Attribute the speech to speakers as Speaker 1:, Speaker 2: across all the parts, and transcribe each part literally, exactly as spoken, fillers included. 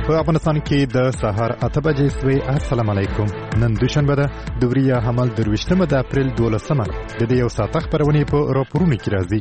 Speaker 1: په افغانستان کې د سهار اته بجې سوې. السلام علیکم. نن دوشنبه ده د وریا حمل درویشتمه د اپریل دولسمه. د دې یو ساعت خبرونه په راپورونو کې راځي.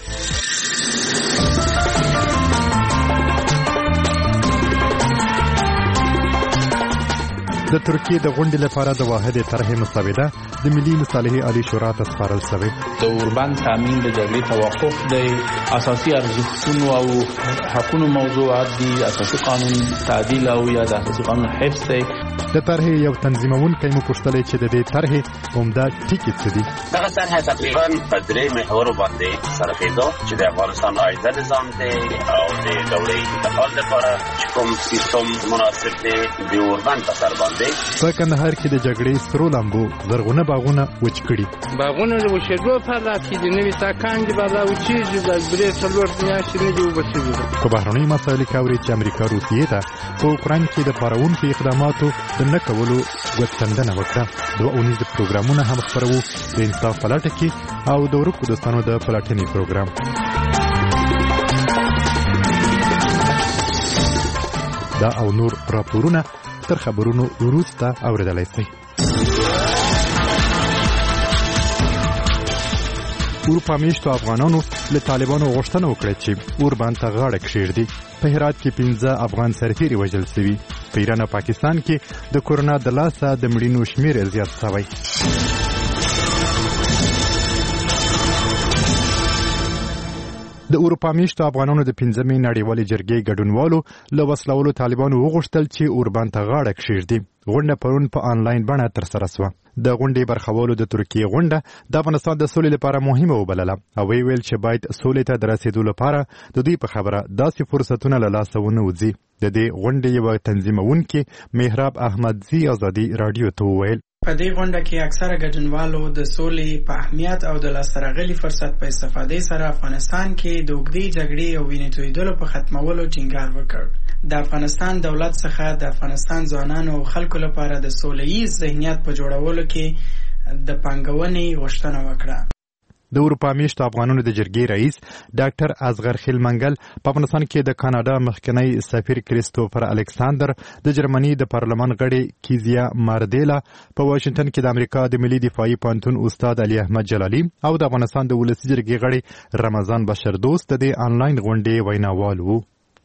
Speaker 1: د ترکیې د غونډې لپاره د واحد طرح مسوده د ملي مصالحې عالی شورا ته سپارل شوې.
Speaker 2: د اوربند تامین د جګړې توقف دی، اساسي ارزښتونو او حقوقو موضوعات دي، اساسي قانون تعدیل او یا د اساسي قانون حفظ دی.
Speaker 1: د طرح یو تنظیمونکی مو پوښتلی چې د دې طرح عمده ټکي څه دي.
Speaker 3: دغه طرح تقریبا په درې محورو باندې سره کېدو چې د افغانستان عایده نظام دی او د دولتي انتقال لپاره چې کوم سیستم مناسب دی د اوربند په سر باندې.
Speaker 1: په کندهار کې د جګړې سرو لامبو زرغونه باغونه وچ کړي.
Speaker 4: باغونه د وچېدو په حالت کې دي، نوي تاکان دي بالا وچېږي، د درې څلور میاشتې نه دي اوبه شوي دي.
Speaker 1: په بهرنیو مسایلو کې اوري چې امریکا روسیې ته په اوکراین کې د پاروونکو اقداماتو د نه کولو ګوتڅنډنه وکړه. دوه اونیز پروګرامونه هم خپروو، د انصاف په لټه کې او د ورکو دوستانو د پلټنې پروګرام. دا او نور راپورونه تر خبرونو وروسته اوریدلای شئ. اروپا میشتو افغانانو له طالبانو غوښتنه وکړه چې اوربند ته غاړه کښېږدي. په هرات کې پنځه افغان سرتیري وژل شوي. په ایران او پاکستان کې د کورونا د لاسه د مړینو شمېر زیات شوی. د اروپا میشتو افغانانو د پنځمې نړیوالې جرګې ګډونوالو له وسلولو طالبانو وغوښتل چې اوربند ته غاړه کښېږدي. غونډه پرون په آنلاین بڼه ترسره شوه. د غونډې برخوالو د ترکیې غونډه د افغانستان د سولې لپاره مهمه وبلله او وی ویل چې باید سولې ته د رسېدو لپاره د دوی په خبره داسې فرصتونه له لاسه ونه وځي. د دې غونډې یوه تنظیمونکې مهراب احمدزي ازادي راډیو ته وویل
Speaker 5: په دې غونډه کې اکثره ګډونوالو د سولې په اهمیت او د لاسته راغلي فرصت په استفادې سره افغانستان کې د اوږدې جګړې او وینې تویېدلو په ختمولو ټینګار وکړ. د افغانستان دولت څخه د افغانستان ځوانانو او خلکو لپاره د سوله ییز ذهنیت په جوړولو کې د پانګونې غوښتنه وکړه.
Speaker 1: د اروپا میشتو افغانانو د جرګې رئیس ډاکټر اصغر خیلمنګل په افغانستان کې د کاناډا مخکنی سفیر کریستوفر الکساندر، د جرمني د پارلمان غړي کیزیا ماردیلا، په واشنگټن کې د امریکا د ملي دفاعي پوهنتون استاد علي احمد جلالي او د افغانستان د ولسي جرګې غړي رمضان بشردوست د آنلاین غونډې ویناوال وو.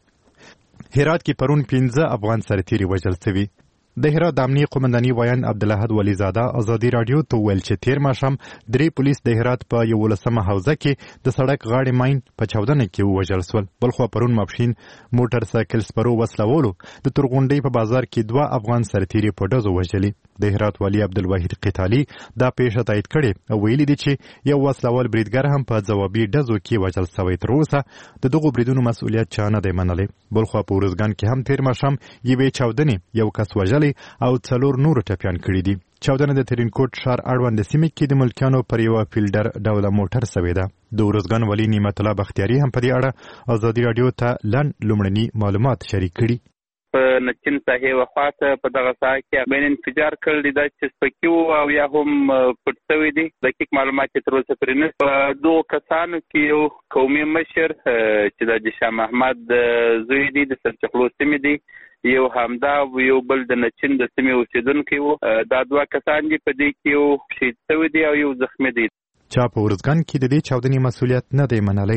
Speaker 1: هرات کې پرون پنځه افغان سرتیري وژل شوي. د هرات د امنیې قومنداني وایان عبدالاحد ولیزاده ازادي راډیو ته وویل چې تیر ماښام درې پولیس د هرات په یولسمه حوزه کې د سړک غاړې ماین په چاودنه کې ووژل شول. بلخوا پرون ماپښین موټر سایکل سپرو وسلولو د تورغونډۍ په بازار کې دوه افغان سرتیري په ډزو وژلي. د هرات والي عبدالواحد قتالي دا پیښه تایید کړې او ویلي دي چې یو وسلوال بریدګر هم په ځوابي ډزو کې وژل شوی. تر اوسه د دغو بریدونو مسؤلیت چا نه دی منلی. بلخوا په ارزګان کې هم تیر ماښام یوې چاودنې یو کس وژلی او څلور نور ټپیان کړي دي. چاودنه د ترینکوټ ښار اړوند سیمې کې د ملکیانو پر یوه فیلډر ډوله موټر سوې ده. د ارزګان والي نعمت الله بختیاري هم په دې اړه ازادي راډیو ته لنډ لومړني معلومات شریک کړي.
Speaker 6: په نچین ساحې وخواته په دغه ساحه کې بین انفجار کړی دی چې سپکي وو او یا هم پټ شوي دي. دقیق معلومات چې تر اوسه پرې نشته. په دوو کسانو کې یو قومي مشر چې د شاه محمد زوی دی، د سرچخلو سیمې دی، یو همدا یو بل د نچین د سیمې اوسېدونکی وو. دا دوه کسان دي، په دې کې یو شهید شوی دی او یو زخمي دی.
Speaker 1: چا په ارزګان کې د دې چاودنې مسؤلیت نه دی منلی.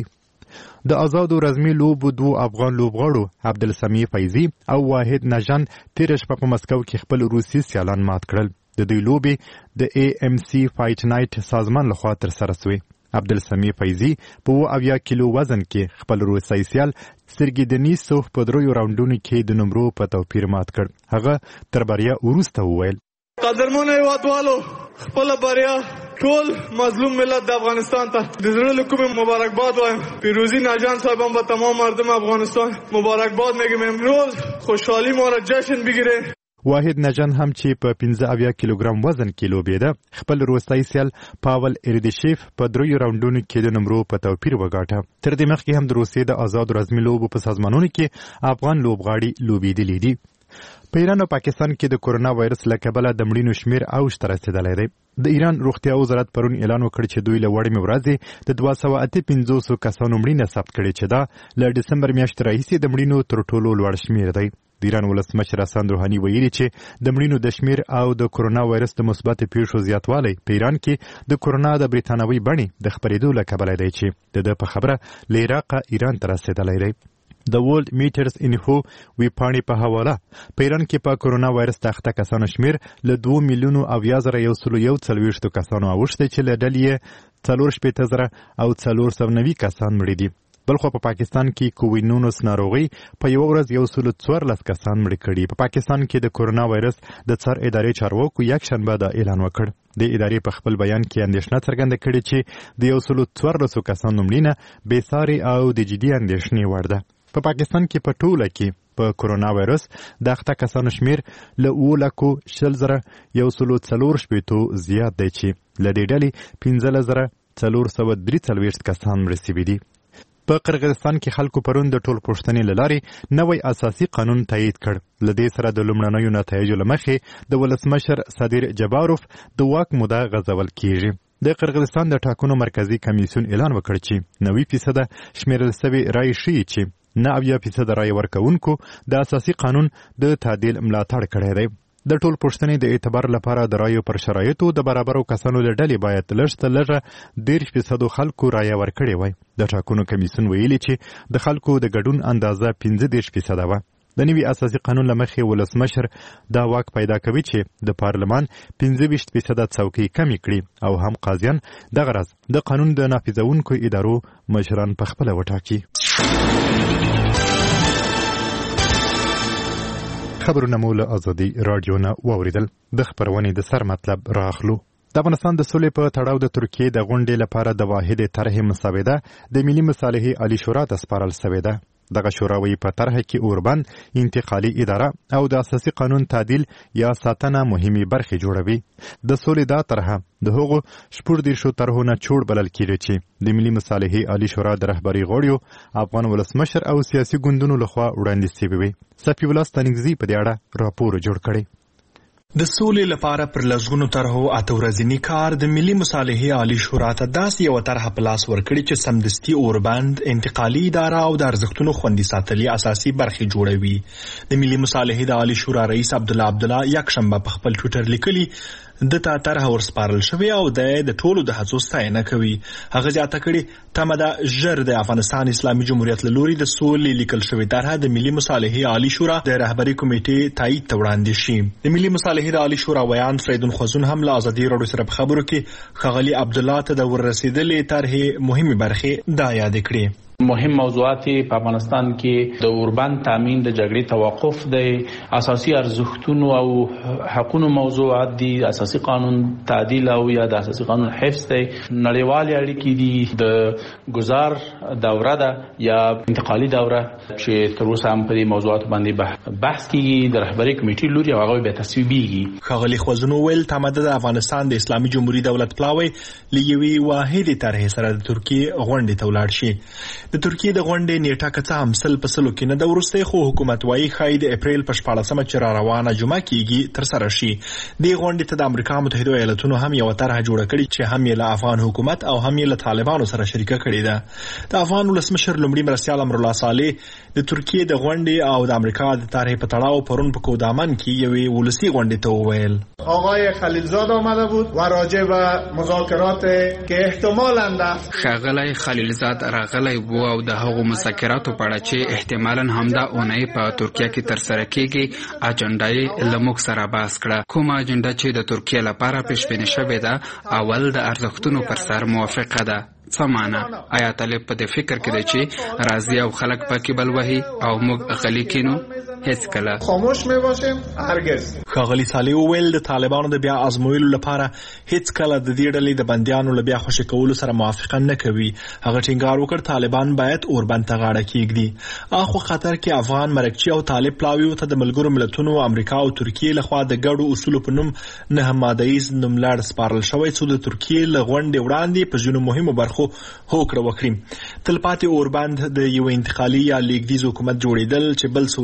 Speaker 1: د آزادو رزمي لوبو دوه افغان لوبغاړو عبدالسمیع فیضي او واحد نژان تېره شپه په مسکو کې خپل روسي سیالان مات کړل. د دوی لوبې د ای ام سی فایټ نایټ سازمان لخوا ترسره شوې. عبدالسمیع فیضي په اوه اویا کیلو وزن کې خپل روسي سیال سرګي دنیسوف په دریو راونډونو کې د نمرو په توپیر مات کړ. هغه تر بریا وروسته وویل
Speaker 7: قدرمن هیوادوالو، خپل بریا ټول مظلوم ملت د افغانستان ته د زړه له کومې مبارکباد وایم. پیروزی ناجان صاحبم به تمام مردم افغانستان مبارکباد میگم. امروز خوشحالی ما را جشن بگیره.
Speaker 1: واحد نژان هم چې په پنځه اویا کیلوګرام وزن کې لوبېده خپل روسي سیال پاول اردیشیف په دریو راونډونو کې د نمرو په توپیر وګاټه. تر دې مخکې هم د روسیې د آزادو رزمي لوبو په سازمانونو کې افغان لوبغاړي لوبېدلي دي. په ایران او پاکستان کې د کورونا وایرس له کبله د مړینو شمېر اوج ته رسېدلی دی. د ایران روغتیا وزارت پرون اعلان وکړ چې دوی له وړمې ورځې د دوه سوه اته پنځوسو کسانو مړینه ثبت کړې چې دا له ډسمبر میاشتې راهیسې د مړینو تر ټولو لوړ شمېر دی. د د ایران ولسمشر حسن روحاني ویلي چې د مړینو د شمیر او د کورونا وایرس د مثبت پیښو زیاتوالی په ایران کې د کورونا د بریتانوي بڼې د خپرېدو له کبله دی چې د ده په خبره له عراقه ایران ته رسېدلی دی. د ورلد میټرز انفو ویبپاڼې په حواله په ایران کې په کورونا وایرس د اخته کسانو شمیر له دوه میلیونو اویا زره یو سلو یو څلوېښتو کسانو اوښتی چې له ډلې یې څلور شپېته زره او څلور سوه نوي کسان مړي دي. بلخو په پاکستان کې کوویډ نولس ناروغي په یو ورځ یو سلو څوارلس کسان مړي کړي. په پاکستان کې د کورونا وایرس د څار ادارې چارواکو یک شنبه دا اعلان وکړ. د ادارې په خپل بیان کې اندېښنه څرګنده کړې چې د یو سلو څوارلسو کسانو مړینه بېسارې او د جدي اندېښنې وړ ده. په پاکستان کې په ټوله کې په کورونا وایرس د اخته کسانو شمیر له اوه لکو شل زره یو سلو څلور شپېتو زیات دی چې له دې ډلې پنځلس زره څلور سوه درې څلوېښت کسان مړه سوي دي. په قرغیزستان کې خلکو پرون د ټول پوښتنې له لارې نوی اساسي قانون تایید کړ. له دې سره د لومړنیو نتایجو له مخې د ولسمشر صدیر جباروف د واک موده غځول کیږي. د قرغیزستان د ټاکنو مرکزي کمیسیون اعلان وکړ چې نوي فیصده شمیرل سوي رایې ښیي چې نه اویا فیصده رایې ورکوونکو د اساسي قانون د تعدیل ملاتړ کړی دی. د ټول پوښتنې د اعتبار لپاره د رایو پر شرایطو د برابرو کسانو له ډلې باید لږ تر لږه دېرش فیصدو خلکو رایه ورکړې وای. د ټاکنو کمیسیون ویلي چې د خلکو د ګډون اندازه پنځه دېرش فیصده وه. د نوي اساسي قانون له مخې ولسمشر دا واک پیدا کوي چې د پارلمان پنځه ویشت فیصده څوکۍ کمې کړي او هم قاضیان دغه راز د قانون د نافذونکو ادارو مشران پخپله وټاکي. خبرونه مو له ازادي راډیو نه واوریدل. د خبرونې د سر مطلب راخلو. د افغانستان د سولې په تړاو د ترکیې د غونډې لپاره د واحدې طرحې مسوده د ملي مصالحې عالي شورا ته سپارل سوې ده. دغه شوراوی په طرحه کې اوربند، انتقالي اداره او د اساسي قانون تعدیل یا ساتنه مهمې برخې جوړوي. د سولې دا طرحه د هغو شپږدېرشو طرحو نه جوړ بلل کېږي چې د ملي مصالحې عالي شورا د رهبرۍ غړیو، افغان ولسمشر او سیاسي ګوندونو لخوا وړاندې سوي وي. صفي الله ستانکزي په دې اړه راپور جوړ کړی.
Speaker 8: د سولې لپاره پر لسګونو طرحو اته ورځني کار د ملي مصالحې عالي شورا ته داسې یوه طرحه په لاس ورکړې چې سمدستي اوربند، انتقالي اداره او د ارزښتونو خوندي ساتلي اساسي برخې جوړوي. د ملي مصالحې د عالي شورا رئیس عبدالله عبدالله یکشنبه په خپل ټویټر لیکلي د تا طرحه ورسپارل شوې او د ټولو د هڅو ستاینه کوي. هغه زیاته کړې تمه ده ژر د افغانستان اسلامي جمهوریت له لوري د سولې لیکل شوې طرحه د ملي مصالحې عالي شورا د رهبرۍ کمیټې تایید ته وړاندې شي. د ملي مصالحې د عالي شورا ویان فریدون خوزون هم له ازادي راډیو سره په خبرو کې ښاغلي عبدالله ته د وررسېدلې طرحې مهمې برخې دا یاد کړې.
Speaker 2: مهم موضوعات په افغانستان کې د اوربند تامین، د جګړې توقف، د اساسي ارزښتونو او حقوقو موضوعات دي، اساسي قانون تعدیل او یا د اساسي قانون حفظ دی، نړیوالې اړیکې دي، د گذار دوره ده یا انتقالي دوره چې تر اوسه هم په دې موضوعات باندې بحث کیږي د رهبرۍ کمیټې لوري او هغه به تصویبېږي.
Speaker 8: ښاغلي خوازونو ویل تمه د افغانستان د اسلامي جمهوریت دولت پلاوی له یوې واحدې طرحې سره د ترکیې غونډې ته ولاړ شي. د ترکیې د غونډې نیټه که څه هم سل په سلو کې نه ده وروستی، خو حکومت وایي ښایي د اپریل په شپاړسمه چې را روانه جمعه کېږي ترسره شي. دې غونډې ته د امریکا متحده ایالتونو هم یوه طرحه جوړه کړې چې هم یې له افغان حکومت او هم یې له طالبانو سره شریکه کړې ده. د افغان ولسمشر لومړي مرستیال امرالله صالح د ترکیې د غونډې او د امریکا د طرحې په تړاو پرون په کودامن کې یوې ولسي غونډې ته وویل.
Speaker 9: آقای خلیلزاد آمده بود و راجع به مذاکرات که احتمالاً در
Speaker 10: ښاغلی خلیلزاد راغلی و او د هغو مذاکراتو په اړه چې احتمالاً همدا اونۍ په ترکیه کې ترسره کېږي اجنډا یې له موږ سره بحث کړه. کومه اجنډا چې د ترکیې لپاره پیشبیني شوې ده اول د ارزښتونو پر سر موافقه ده. څه معنا؟ آیا طالب په دې فکر کې دی چې راضي او خلک پکې بل وهي او موږ غلي کینو؟ هیڅ کله
Speaker 9: خاموش میباشیم هرگز.
Speaker 8: ښاغلي صالح وویل د طالبانو د بیا ازمویلو لپاره هیڅ کله د دې ډلې د بندیانو له بیا خوشي کولو سره موافقه نه کوي. هغه ټینګار وکړ طالبان باید اوربند ته غاړه کېږدي. اخو خطر کې افغان مرکچي او طالب پلاویو ته د ملګرو ملتونو، امریکا او ترکیې لخوا د ګډو اصولو په نوم نه مادهیز نوملړ سپارل شوی څو د ترکیې له غونډې وړاندې په ځینو مهمو برخو هوکړه وکړي. تلپاتې اوربند د یو انتقالي یا لیږدیز حکومت جوړېدل چې بل سوله ییز او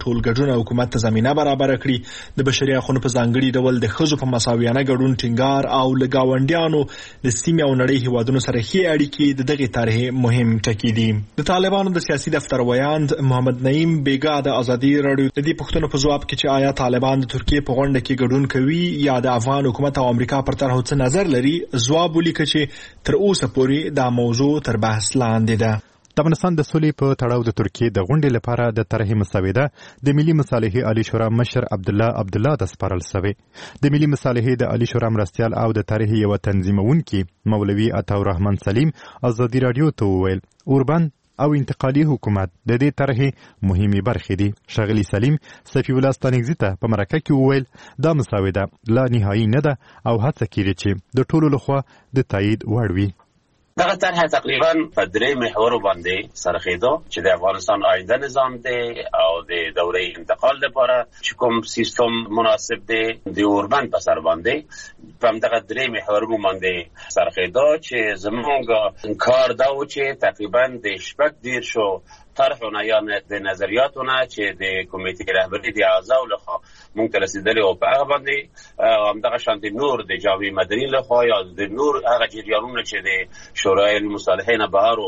Speaker 8: ټول ګډون حکومت ته زمينه برابر کړي. د بشري حقوقو په ځانګړي ډول د ښځو په مساویانه ګډون ټینګار او له ګاونډیانو د سیمې او نړۍ هیوادونو سره ښې اړیکې د دغه طرحې مهم ټکي دي. د طالبانو د سیاسي دفتر ویاند محمد نعیم بیګا د ازادي رادیو د دې پوښتنو په ځواب کې چې آیا طالبان د ترکیې په غونډه کې ګډون کوي یا د افغان حکومت او امریکا پر طرحو څه نظر لري، ځواب ولیکه چې تر اوسه پورې دا موضوع تر بحث لاندې ده.
Speaker 1: د افغانستان د سولې په تړاو د ترکیې د غونډې لپاره د طرحې مسوده د ملي مصالحې عالی شورا مشر عبدالله عبدالله ته سپارل شوې. د ملي مصالحې د عالی شورا مرستیال او د طرحې یو تنظیمونکي مولوي عطاالرحمن سلیم ازادي رادیو ته وویل اوربند او انتقالي حکومت د دې طرحې مهمه برخه دي. شغلی سلیم صفی الله ستانګزی ته په مرکه کې وویل دا مسوده لا نهایی نه ده او هڅه کیږي چې د ټولو لخوا د تایید وړ وي.
Speaker 3: دغه طرح تقریبا په درې محورو باندې سرخیدو چې د افغانستان آینده نظام دی او د دوره انتقال لپاره چې کوم سیستم مناسب دی د اوربند په سر باندې په دغه درې محورو باندې سرخیدو چې زموږ کار دا و چې تقریبا د شپږ دیر شو طرحونه یا د نظریاتونه چې د کمیټې رهبری د اعضاو لخوا مونږ ته رسیدلي او په هغه باندې همدغه شانتي نور د جامع مدني لخوا یا د نور هغه جریانونه چې د شورای المصالحې نه بهر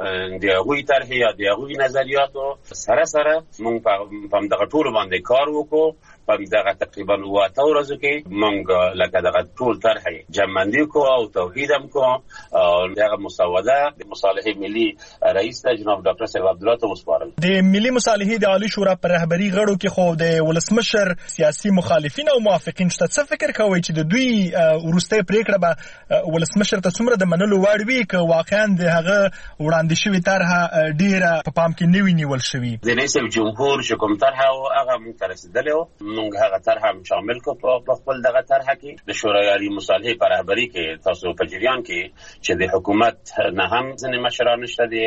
Speaker 3: د هغوی طرحې یا د هغوی نظریاتو سره سره مونږ په همدغه ټولو باندې کار وکړو. په دغه تقریبا اوه ورځو کې مونږ لکه دغه ټول طرحې جمع‌بندي کو او توحید هم کو او دغه مسوده د مصالحې ملي رئیس جناب ډاکټر صاحب عبدالله ته وسپارل.
Speaker 8: د ملي مصالحې د عالی شورا پر رهبری غړو کې خو د ولسمشر سیاسي مخالفین او موافقین شته. څه فکر کوي چې د دوی ورسته پریکړه به ولسمشر ته څومره د منلو وړ وي که واقعا د هغه وړاندې شوی طرحه ډیره په پام کې نه وي نیول شوی؟
Speaker 3: د رئیس جمهور چې کوم طرحه او هغه مونږ ته رسیدلی و مونږ هغه طرحه هم شامل کړو په خپل دغه طرحه کې. د شورای عالی مصالحې په رهبری کې تاسو په جریان کې چې د حکومت نه هم ځینې مشران شته دي،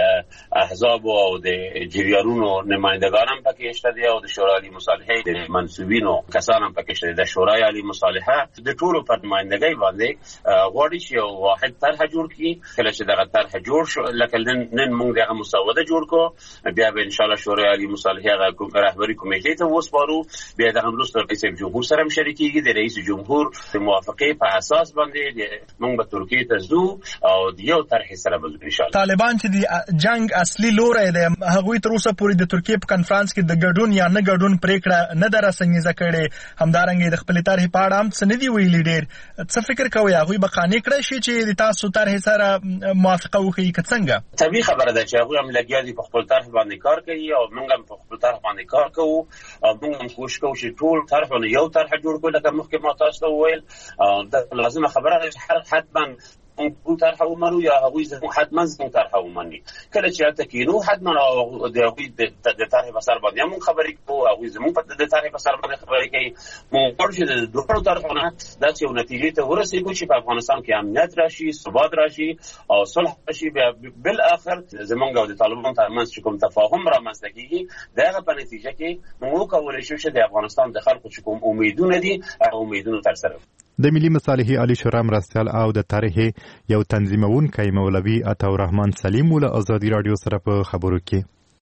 Speaker 3: د احزاب او د جریانونو نمایندگان هم پکې شته دي او د شورای عالی مصالحې د منسوبینو کسان هم پکې شته دي. د شورای عالی مصالحه د ټولو په نمایندګۍ باندې غواړي چې یو واحد طرحه جوړ کړي. کله چې دغه طرحه جوړ شو لکه نن موږ دغه مسوده جوړ کړو بیا به ان شاء الله شورای عالی مصالحې هغه رهبری کمیټې ته وسپارو. بیا دغه وروسته رئیس جمهور سره هم شریکېږي. د رئیس جمهور د موافقې په اساس باندې موږ به ترکیې ته ځو او د یو طرحې سره به ان شاء الله.
Speaker 8: طالبان چې د جنگ اصلي لوری دی هغوی تر اوسه پورې د ترکیې په کنفرانس کې د ګډون یا نه ګډون پریکړه نه ده راسنجیزه کړې. همدارنګه د خپلې طرحې په اړه هم څه نه دي ویلي. ډېر څه فکر کوئ هغوی به قانع کړی شي چې د تاسو طرحې سره موافقه وکړي که څنګه؟
Speaker 3: طبیعي خبره ده چې هغوی هم لګیا دي په خپل طرح باندې کار کوي او موږ هم په خپل طرح باندې کار کوو او موږ هم کوشش کوو چې ټول طرحونه یو طرح جوړ کړو. لکه مخکې ما تاسو ته وویل دا لازمه خبره ده چې حتما اون طرح ومنو یا هغوی زموږ حتما زموږ طرح ومني. کله چې هلته کینو حتما د هغوی د طرحې په سر باندې موږ خبرې کوو، هغوی زموږ د طرحې په سر باندې خبرې کوي. موږ غواړو چې د دواړو طرفونه داسې یو نتیجې ته ورسېږو چې په افغانستان کې امنیت راشي، ثبات راشي او صلح راشي. بیا بالاخر زموږ او د طالبانو ترمنځ چې کوم تفاهم رامنځته کېږي د هغه په نتیجه کې موږ وکولی شو چې د افغانستان د خلکو چې کوم امیدونه دي هغه امیدونه ترسره کړو.
Speaker 1: د ملي مصالحې عالی شورا مرستیال او د طرحې یو تنظیمونکی مولوي عطاالرحمن سلیم له ازادي رادیو سره په خبرو کې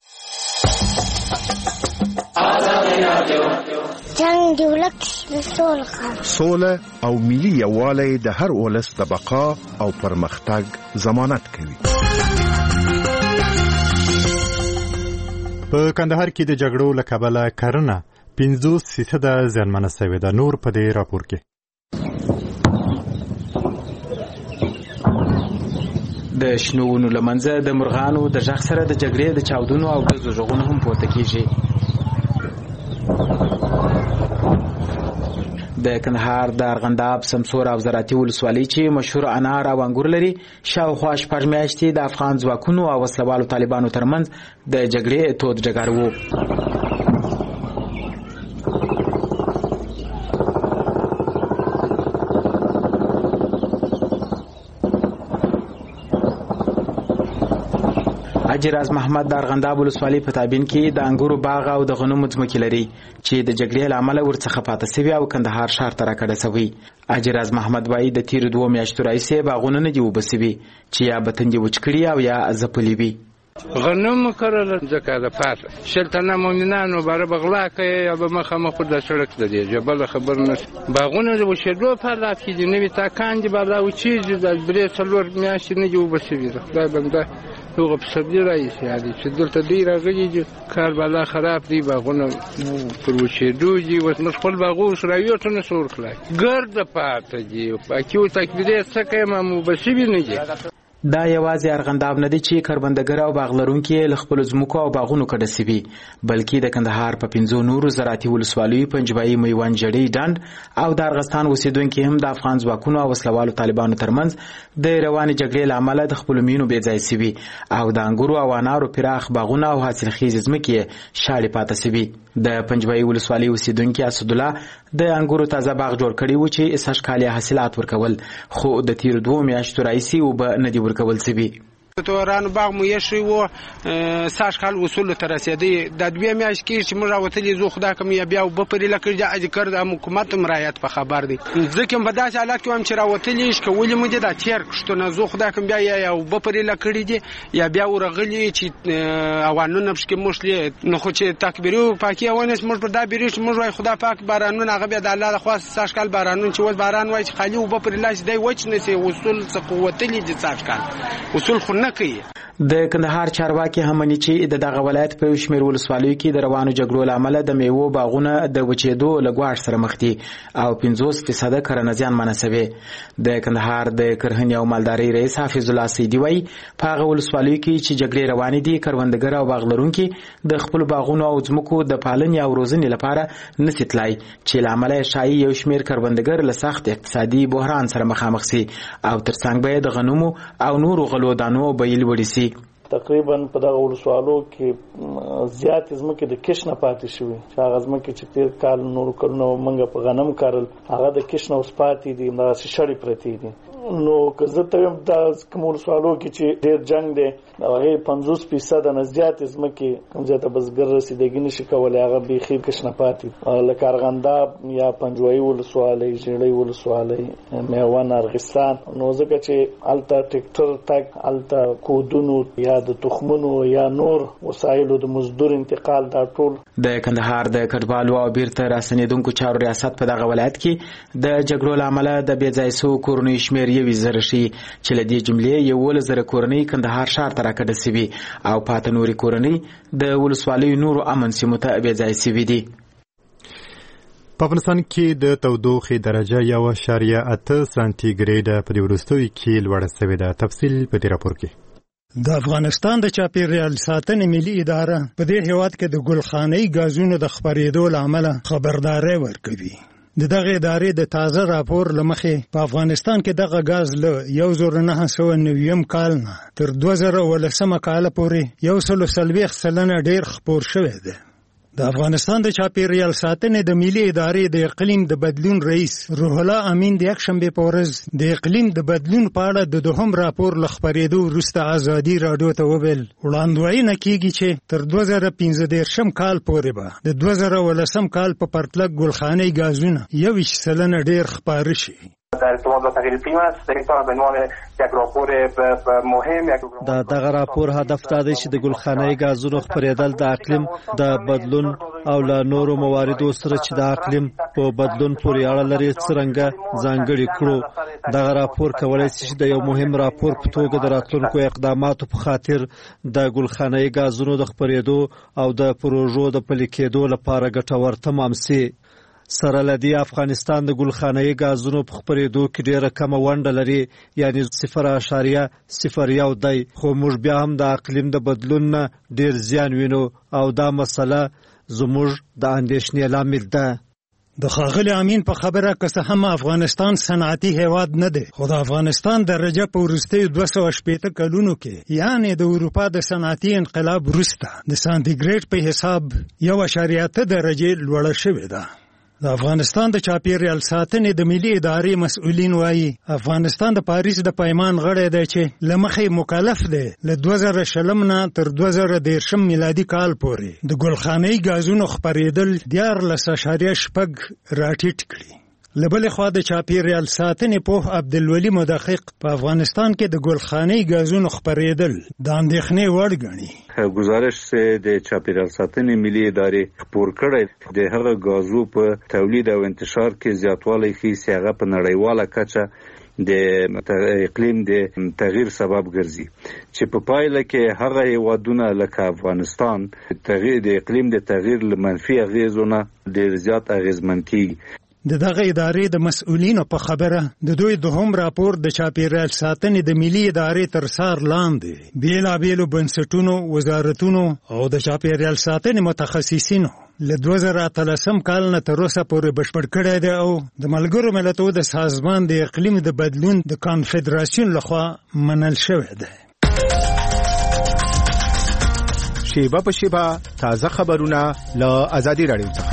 Speaker 11: جنگ د ولس سوله او ملي یووالی د هر ولس د بقا او پرمختګ ضمانت کوي.
Speaker 1: په کندهار کې د جګړو له کبله کرنه پنځوس فیصده زیانمنه شوې ده. نور په دې راپور کې
Speaker 12: د شنو ونو له منځه د مرغانو د غږ سره د جګړې د چاودنو او ډزو غږونه هم پورته کېږي. د کندهار د ارغنداب، سمسور او زراعتي ولسوالۍ چې مشهور انار او انګور لري شاوخوا شپږ میاشتې د افغان ځواکونو او وسلوالو طالبانو ترمنځ د جګړې تود ډګر و. اجراز محمد د ارغنداب ولسوالۍ په تابین کې د انګورو باغ او د غنمو ځمکې لري چې د جګړې له امله ورڅخه پاته سوي او کندهار ښار ته راکډه سوي. اجراز محمد وایي د تیرو دوو میاشتو راهیسې باغونه نه دي اوبه سوي چې یا به تندې وچ کړي او یا ځپلي وي.
Speaker 4: غنم کرل ځکه د پاته شل تنه مؤمنانو باره بغلا کوي یا به مخامخ د سړک د دی جبل خبر نه باغونه د وشدو په حالات کې د نوې تاکان دی بالا او چیز د بری څلور میاشتې نه جو بسوي خدای بنده هغه په سبدي رئیس یادي چې دلته ډیر راغلي کار بالا خراب دی باغونه پر وشدو دی وس مخفل باغو سره یو ټن سور کړای ګرد پاته دی پاکیو تکبیره څخه مو بسوي نه دی
Speaker 12: دا یوازې ارغنداب نه دی چې کروندګر او باغ لرونکي له خپل ځمکو او باغونو کډه سوي بلکې د کندهار په پنځو نورو زراعتي ولسوالیو پنجبایي میوند جړۍ ډنډ او د ارغستان اوسیدونکي هم د افغان ځواکونو او وسلوالو طالبانو ترمنځ د رواني جګړې له امله د خپل مینو بې ځای سوي او د انګورو او انارو پراخ باغونه او حاصلخیزې ځمکې شاړې پاتې سوي د پنجبایي ولسوالۍ اوسیدونکي اسدالله د انګورو تازه باغ جوړ کړی و چې سږ کال حاصلات ورکول خو د تیر دوه میاشتو راهیسې اوبه نه دي ورکول سوي
Speaker 13: توران باغ مو یشي و ساش خال وصول تر رسیدي د دوه میاش کې چې موږ راوتلې زو خدا کوم یا بیا وب پرې لکه د اذکر د حکومت مرایت په خبر دي ځکه په داسې حالات کې هم چې راوتلې شي کولې مو د تیر کښته نه زو خدا کوم بیا یا وب پرې لکړې دي یا بیا ورغلې چې اوانونه بشکې مشلې نو خو چې تکبیرو پاکي اونس موږ پر دا بیرش موږ وای خدا پاک بارانونه هغه بیا د الله خواست ساش کال بارانونه چې و باران وای چې خالي وب پرې لاس دی وچ نه سي وصول څه قوتلې دي ساش کال وصول خو
Speaker 12: د کندهار چارواکي هم مني چې د دغه ولایت په شمیر ولسوالیو کې د روانو جګړو لامل د میوو باغونه د وچېدو لګواښ سره مخ دي او پنځوس فیصد کرنه زیان منسوي د کندهار د کرهنې او مالدارۍ رئیس حافظ الله سیدی وایي په هغه ولسوالیو کې چې جګړې روانې دي کروندګر او باغ لرونکي د خپل باغونو او ځمکو د پالنې او روزنې لپاره نشي تلای چې له امله شایي یو شمیر کروندګر له سخت اقتصادي بحران سره مخامخ شي او ترڅنګ به د غنمو او نورو غلو دانو بیل وړي سي
Speaker 14: تقریبا په دغه ولسوالو کې زیات ځمکې د کښ نه پاتې شوې چې هغه ځمکې چې تیر کال نور کلونه موږ په غنم کارل هغه د کښ نه اوس پاتې دي داسې شړې پرتې دي نو که زه ته وایم دا کوم ولسوالو کې چې ډېر جنګ دی هغې پنځوس فیصده نه زیاتې ځمکې کوم ځای ته بزګر رسېدګي نشي کولی هغه بیخي کښ نه پاتې لکه ارغنداب یا پنجوایي ولسوالۍ ژړۍ ولسوالۍ میوند ارغستان نو ځکه چې هلته ټیکټر تګ هلته کودونو یا د تخمونو یا نور وسایلو د مزدور انتقال دا ټول
Speaker 12: د کندهار د کډوالو او بیرته راستنېدونکو چارو ریاست په دغه ولایت کې د جګړو له امله د بې ځای سوو کورنیو شمېر یوې زره شي چې له دې جملې یولس زره کورنۍ کندهار ښار ته راکډه سوي او پاته نورې کورنۍ د ولسوالیو نورو امن سیمو ته بې ځای سوي دي.
Speaker 1: په افغانستان کې د تودوخې درجه یو اعشاریه اته سانتي ګریډ په دې وروستیو کې لوړه سوې ده. تفصیل په دې راپور کې.
Speaker 15: د افغانستان د چاپیریال ساتنې ملي اداره په دې هیواد کې د ګلخانه‌ای غازونو د خپرېدو له امله خبرداري ورکوي. د دغه ادارې د تازه راپور له مخې په افغانستان کې دغه غاز له یو زره نهه سوه نویم کال نه تر دوه زره اوولسمه کال پورې یو سل څلوېښت سلنه ډېر خپور شوی دی. د افغانستان د چاپیریال ساتنې د ملي ادارې د اقلیم د بدلون رئیس روح الله امین د یکشنبې په ورځ د اقلیم د بدلون په اړه د دوهم راپور له خپرېدو وروسته ازادي راډیو ته وویل وړاندوینه کیږي چې تر دوه زره پنځه دېرشم کال پورې به د دوه زره اوولسم کال په پرتله ګلخانه‌ای غازونه یوویشت سلنه ډېر خپاره شي.
Speaker 16: در ارتباط با تغییر اقلیم است در این به عنوان یک راپور مهم
Speaker 17: دا دغه راپور هدف دا دی چې د ګلخانه‌ای غازونو خپرېدل د اقلیم د بدلون او له نورو مواردو سره چې د اقلیم په بدلون پورې اړه لري څرنګه ځانګړي کړو. دغه راپور کولای شي چې د یو مهم راپور په توګه د راتلونکو اقداماتو په خاطر د ګلخانه‌ای غازونو د خپرېدو او د پروژو د پلي کېدو لپاره ګټور تمام شي. سره لدی افغانستان د ګلخانه‌ای غازونو په خپرېدو کې ډېره کمه ونډه لري یعنی صفر اعشاریه صفر یو دی خو موږ بیا هم د اقلیم د بدلون نه ډېر زیان وینو او دا مسله زموږ د اندېښنې لامل ده.
Speaker 15: د ښاغلي امین په خبره که څه هم افغانستان صنعتي هیواد نه دی خو د افغانستان درجه په وروستیو دوه سوه شپېته کلونو کې یعنې د اروپا د صنعتي انقلاب وروسته د سانتیګریډ په حساب یو اعشاریه اته درجې لوړه شوې ده. د افغانستان د چاپیریال ساتنې د ملي ادارې مسؤلین وایي افغانستان د پاریس د پیمان غړی دی چې له مخې مکلف دی له دوه زره شلم نه تر دوه زره دېرشم میلادي کال پورې د ګلخانه‌ای غازونو خپرېدل دیارلس اعشاریه شپږ راټیټ کړي. لبل خوا د چاپیریال ساتنې پوه عبدالولي مدقق په افغانستان کې د ګلخانې غازونو خپرېدل د اندېښنې وړ ګڼي.
Speaker 18: گزارش د چاپیریال ساتنې ملي ادارې خپور کړی د هغه غازو په تولید او انتشار کې زیاتوالی ښیي چې هغه په نړیواله کچه د اقلیم د تغییر سبب ګرځي چې په پایله کې هغه هیوادونه لکه افغانستان تغییر د اقلیم د تغییر له منفي اغیزونه ډېر زیات اغیزمن کیږي.
Speaker 15: د دغه ادارې د مسؤلینو په خبره د دوی دوهم راپور د چاپیریال ساتنې د ملي ادارې تر څار لاندې بیلابیلو بنسټونو، وزارتونو او د چاپیریال ساتنې متخصصینو له دوه زره اتلسم کال نه تر اوسه پورې بشپړ کړی دی او د ملګرو ملتونو د سازمان د اقلیم د بدلون د کانفدراسیون لخوا منل شوی دی.
Speaker 11: شیبه په شیبه تازه خبرونه له ازادي راډیو څخه.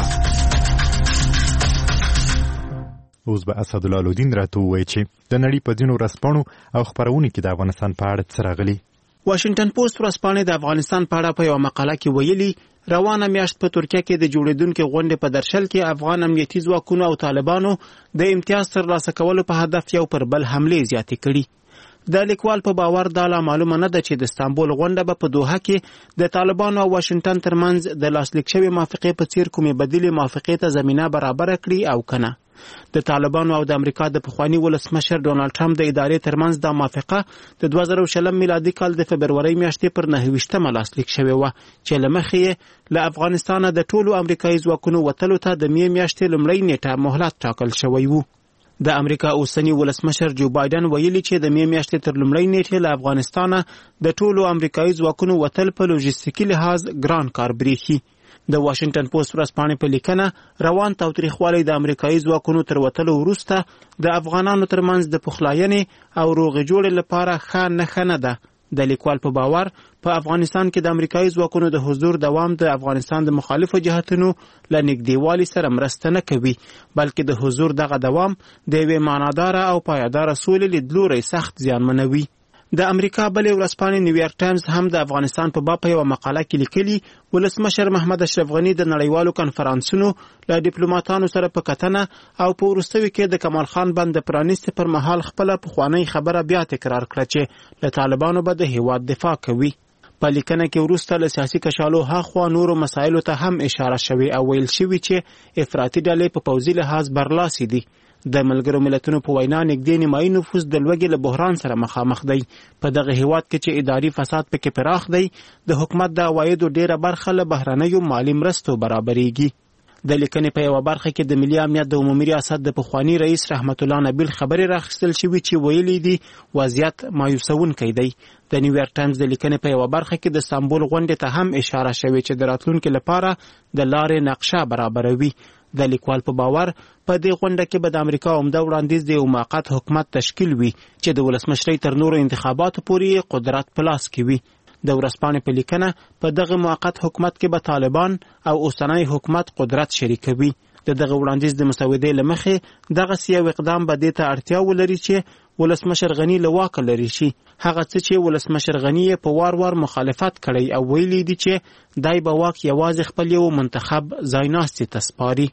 Speaker 1: اوس به اسدالله الدین راته ووایي چې د نړۍ په ځینو ورځپاڼو او خپرونو کې د افغانستان په اړه څه راغلي.
Speaker 19: واشنگټن پوسټ ورځپاڼه د افغانستان په اړه په یوه مقاله کې ویلي روانه میاشت په ترکیه کې د جوړیدونکو غونډې په درشل کې افغان امنیتي ځواکونو او طالبانو د امتیاز ترلاسه کولو په هدف یو پر بل حملې زیاتې کړي. د لیکوال په باور دا لا معلومه نه ده چې د استانبول غونډه به په دوحه کې د طالبانو او واشنگټن ترمنځ د لاسلیک شوې موافقې په څیر کومې بدیلې موافقې ته زمینه برابره کړي او کنه. د طالبانو او د امریکا د پخوانی ولسمشر ډونالد ټرمپ د ادارې ترمنځ د موافقه د دوه زره شلم میلادي کال د فبرورۍ میاشتې پر نهه ویشتمه لاسلیک شوې وه چې له مخې یې له افغانستانه د ټولو امریکایي ځواکونو وتلو ته د مې میاشتې لومړۍ نیټه مهلت ټاکل شوی و. د امریکا اوسنی ولسمشر جو بایدن ویلي چې د مې میاشتې تر لومړۍ نیټې له افغانستانه د ټولو امریکایي ځواکونو وتل په لوژستیکي لحاظ ګران کار بریښي. د واشنگټن پوسټ ورځپاڼې په لیکنه روان تاوتریخوالی د امریکایي ځواکونو تر وتلو وروسته د افغانانو ترمنځ د پخلاینې او روغې جوړې لپاره ښه نښه نه ده. د لیکوال په باور په افغانستان کې د امریکایي ځواکونو د حضور دوام د افغانستان د مخالفو جهتونو له نږدېوالي سره مرسته نه کوي بلکې د حضور دغه دوام د یوې معناداره او پایداره سولې لیدلوری سخت زیانمنوي. د امریکا بلې ورځپاڼې نیویارک ټایمز هم د افغانستان په باب په یوه مقاله کې لیکلي ولسمشر محمد اشرف غني د نړیوالو کنفرانسونو له ډیپلوماتانو سره په کتنه او په وروستیو کې د کمال خان بند پرانیستې پر مهال خپله پخوانۍ خبره بیا تکرار کړه چې له طالبانو به د هیواد دفاع کوي. په لیکنه کې وروسته له سیاسي کشالو هاخوا نورو مسایلو ته هم اشاره شوې او ویل شوي چې افراطي ډلې په پوځي لحاظ برلاسي دي. د ملګرو ملتونو په وینا نږدې نیمایي نفوس د لوږې له بحران سره مخامخ دی. په دغه هیواد کې چې اداري فساد پکې پراخ دی د حکومت د عوایدو ډیره برخه له بهرنیو مالي مرستو برابریږي. د لیکنې په یوه برخه کې د ملي امنیت د عمومي ریاست د پخواني رئیس رحمت الله نبیل خبرې راخیستل شوي چې ویلي دي وضعیت مایوسونکی دی. د نیویارک ټایمز د لیکنې په یوه برخه کې د استانبول غونډې ته هم اشاره شوې چې د راتلونکي لپاره د لارې نقشه برابروي. د لیکوال په باور په دې غونډه کې به د امریکا عمده وړاندیز د یو موقت حکومت تشکیل وي چې د ولسمشرۍ تر نورو انتخاباتو پورې قدرت په لاس کې وي. د ورځپاڼې په لیکنه په دغه موقت حکومت کې به طالبان او اوسنی حکومت قدرت شریکوي. د دغه وړاندیز د مسودې له مخې دغسې یو اقدام به دې ته اړتیا ولري چې ولسمشر غني له واکه لرې شي. هغه څه چې ولسمشر غني یې په وار وار مخالفت کړی او ویلي دي چې دای به واک یوازې خپل یو منتخب ځایناستي ته سپاري.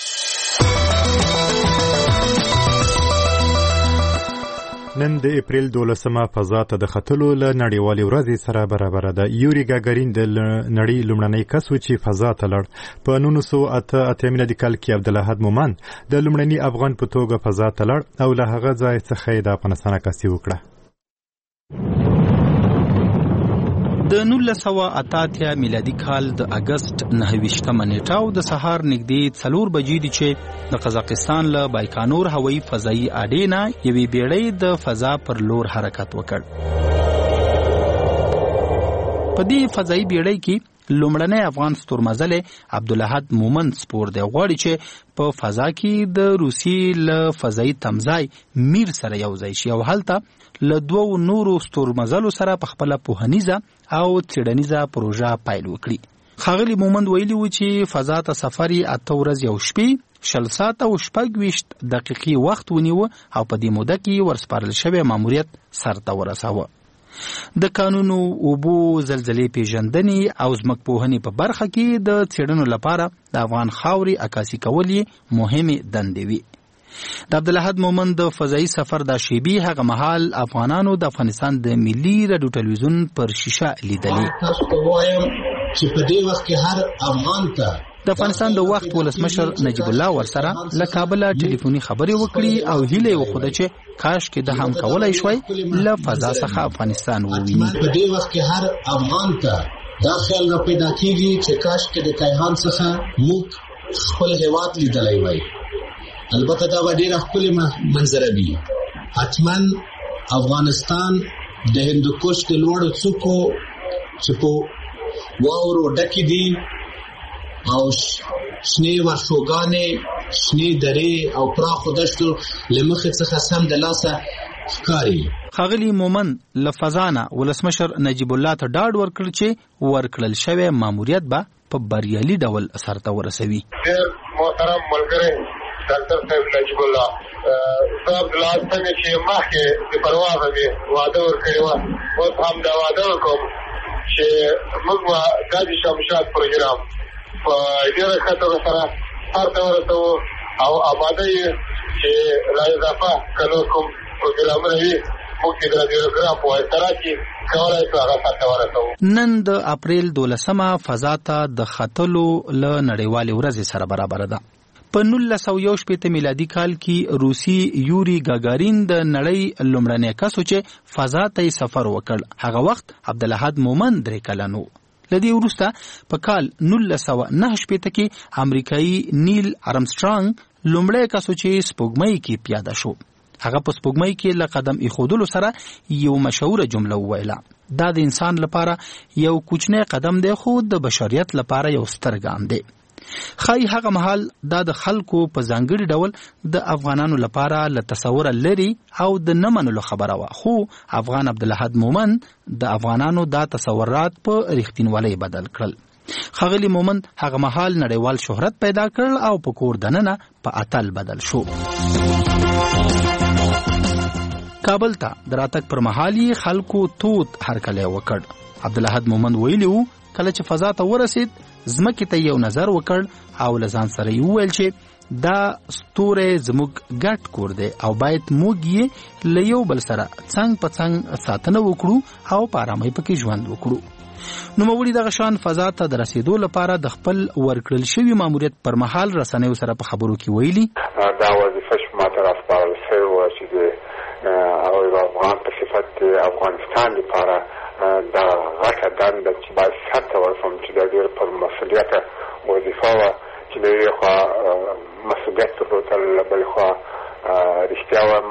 Speaker 1: نن د اپریل دولسمه فضا ته د ختلو له نړیوالې ورځې سره برابره ده. یوري ګاګارین د نړۍ لومړنی کس و چې فضا ته لاړ. په نولس سوه اته اتیا میلادي کال کې عبدالاحد مومند د لومړني افغان په توګه فضا ته لاړ او له هغه ځای څخه یې د افغانستان عکاسي وکړه.
Speaker 20: د نولس سوه اته اتیا میلادي کال د اګست نهه ویشتمه نیټه او د سهار نږدې څلور بجې دي چې د قزاقستان له بایکانور هوایي فضایي اډې نه یوې بیړۍ د فضا پر لور حرکت وکړ. په دې فضایي بیړۍ کې لومړنی افغان ستورمزلی عبدالاحد مومند سپور دی. غواړي چې په فضا کې د روسیې له فضایي تمځای میر سره یو ځای شي او هلته له دوو نورو ستورمزلو سره په خپله پوهنیزه او څېړنیزه پروژه پیل وکړي. ښاغلي مومند ویلي و چې فضا ته سفر یې اته ورځې او شپې شل ساعته او شپږ ویشت دقیقې وخت ونیوه او په دې موده کې ورسپارل شوی ماموریت سرته ورساوه. د کانونو، اوبو، زلزلې پیژندنې او ځمکپوهنې په برخه کې د څېړنو لپاره د افغان خاورې عکاسي کول یې مهمې دندې وي. د عبدالحد مومند د فضایي سفر د شیبي هغه مهال افغانانو د افغانستان د ملي رادیو ټلویزیون پر شیشه لیدلې.
Speaker 21: تاسو ته وایم چې په دې وخت کې هر افغان ته
Speaker 20: د افغانستان د وخت ولسمشر نجیب الله ورسره له کابل ټلیفوني خبرې وکړي او هیله وکړه چې کاش کې د هم کولای شوي له فضا څخه افغانستان وویني.
Speaker 21: په دې وخت کې هر افغان ته دا خیال را پیدا کیږي چې کاش کې د کیهان څخه موږ خپل هیواد لیدلی وای. البته دا ډیره ښکلې منظره وي. حتما افغانستان د هندوکش د لوړو څوکو چې په واورو ډکې دي او شنې ورشوګانې، شنې درې او پراخو دښتو له مخې څخه سم د لاسه ښکاري.
Speaker 20: ښاغلي مومند له فضانه ولسمشر نجیب الله ته ډاډ ورکړ چې ورکړل شوی ماموریت به په بریالي ډول سرته ورسوي.
Speaker 22: محترم ملګری ډاکټر صاحب نجیب الله صاحب د لاس څنګه چې مخکې د پرواز دی وعده ورکړی و، اوس هم دا وعده وکړم چې موږ به دا د شمشاد پروګرام په ډېره ښه توګه سره سرته ورسوو او آماده یې چې لا اضافه که نور کوم پروګرامونه وي موږ چې د رادیوګرام په واسطه راکړي کولی شو هغه سرته ورسوو.
Speaker 20: نن د اپریل دولسمه فضا ته د ختلو له نړیوالې ورځې سره برابره ده. په نولس سوه یو شپېته میلادي کال کې روسي یوري ګاګارین د نړۍ لومړنی کس و چې فضا ته یې سفر وکړ. هغه وخت عبدالحد مومند درې کلن و. له دې وروسته په کال نولس سوه نهه شپېته کې امریکایي نیل ارمسټرانګ لومړی کس و چې سپوږمۍ کې پیاده شو. هغه په سپوږمۍ کې له قدم ایښودلو سره یو مشهوره جمله وویله. دا د انسان لپاره یو کوچنی قدم دی خو د بشریت لپاره یو ستر ګام دی. خای هغه مهال دا د خلکو په ځانګړي ډول د افغانانو لپاره له تصوره لري او د نه منلو خبره وه، خو افغان عبدالحد مومند د افغانانو دا تصورات په رښتینولۍ بدل کړل. ښاغلي مومند هغه مهال نړیوال شهرت پیدا کړل او په کور دننه په اتل بدل شو. کابل ته د راتګ پر مهال یې خلکو تود هرکلی وکړ. عبدالحد مومند ویلي و کله چې فضا ته ورسید ځمکې ته یو نظر وکړ او له ځان سره یې وویل چې دا ستوری زموږ ګډ کور دی او باید موږ یې له یو بل سره څنګ په څنګ ساتنه وکړو او په ارامۍ پکې ژوند وکړو. نوموړي دغه شان فضا ته د رسیدو لپاره د خپل ورکړل شوي ماموریت پر مهال رسنیو سره په خبرو کې ویلي
Speaker 22: دا وظیفه چې ما ته راسپارل شوې وه چې د هغوی افغان په صفت د افغانستان لپاره دا غټه دنده چې باید سرته ورسوم چې دا ډېر پر مسؤلیته وظیفه وه چې له یوې خوا مسؤلیت درلودل له بلې خوا رښتیا وایم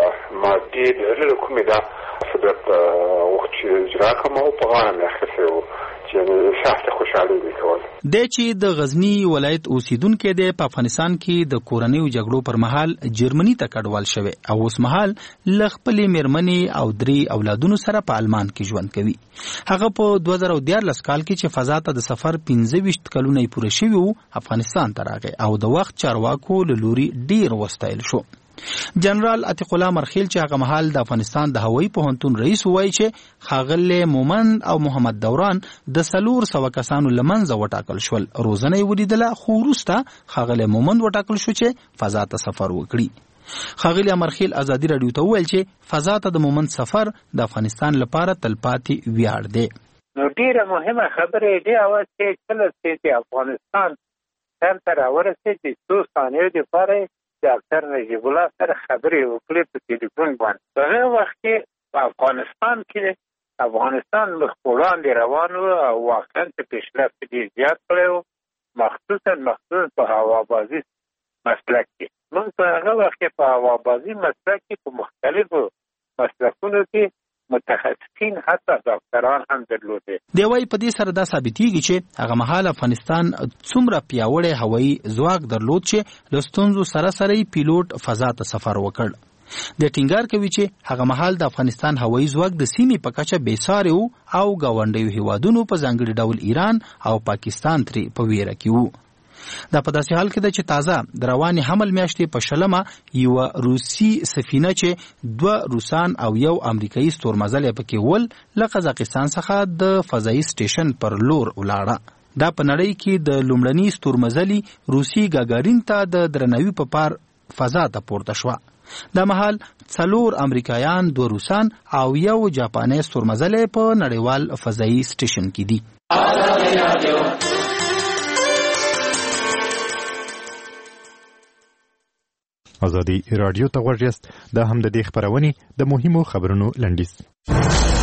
Speaker 22: مادي د زړه له کومې دا مسؤلیت وخت چې اجرا کړم او په غاړه مې اخیستی و چې احساس د خوشحالۍ مې کول.
Speaker 20: دی چې د غزني ولایت اوسیدونکی دی په افغانستان کې د کورنیو جګړو پر مهال جرمني ته کډوال شوی او اوس مهال له خپلې مېرمنې او درې اولادونو سره په آلمان کې ژوند کوي. هغه په دوه زره دیارلس کال کې چې فضا ته د سفر پنځه ویشت کلونه یې پوره شوي وو افغانستان ته راغی او د وخت چارواکو له لوري ډېر وستایل شو. جنرال عتیق الله مرخیل چې هغه مهال د افغانستان د هوایي پوهنتون رئیس وایي چې ښاغلی مومند او محمد دوران د څلور سوه کسانو له منځه وټاکل شول. روزنه یې ولیدله خو وروسته ښاغلی مومند وټاکل شو چې فضا ته سفر وکړي. ښاغلی امرخیل ازادي راډیو ته وویل چې فضا ته د مومند سفر د افغانستان لپاره تلپاتې ویاړ دی.
Speaker 23: نو ډېره مهمه خبره یې دې وه چې کله چې افغانستان سر ته راورسېد د څو ثانیو دپاره ډاکټر نجیب الله سره خبرې وکړې په ټلیفون باندې. په هغه وخت کې په افغانستان کې افغانستان مخ په وړاندې روان و او واقعا چې پیشرفت ډېر زیات کړی و، مخصوصا مخصوص په هوابازي مسلک کې. موږ په هغه وخت کې په هوابازي مسلک کې په مختلفو مسلکونو کې متخصصین حتی ډاکټران هم درلودې.
Speaker 20: دی وايي په دې سره دا ثابتېږي چې هغه مهال افغانستان څومره پیاوړی هوایي ځواک درلود چې له ستونزو سره سره یې پیلوټ فضا ته سفر وکړ. د ټینګار کوي چې هغه مهال د افغانستان هوایي ځواک د سیمې په کچه بېسارې و او ګاونډیو هیوادونو په ځانګړي ډول ایران او پاکستان ترې په ویره کې وو. دا په داسې حال کې ده چې تازه د روانې حمل میاشتې په شلمه یوه روسي سفینه چې دوه روسان او یو امریکایي ستورمزل یې پکې ول له قزاقستان څخه د فضایي سټیشن پر لور ولاړه. دا په نړۍ کې د لومړني ستورمزلي روسي ګاګارین ته د درناوي په پار فضا ته پورته شوه. د مهال څلور امریکایان، دوه روسان او یو جاپاني ستورمزلی په نړیوال فضایي سټیشن کې دي.
Speaker 1: ازادي راډیو ته غوږ یاست. دا هم د دې خبرونې د مهمو خبرونو لنډیز.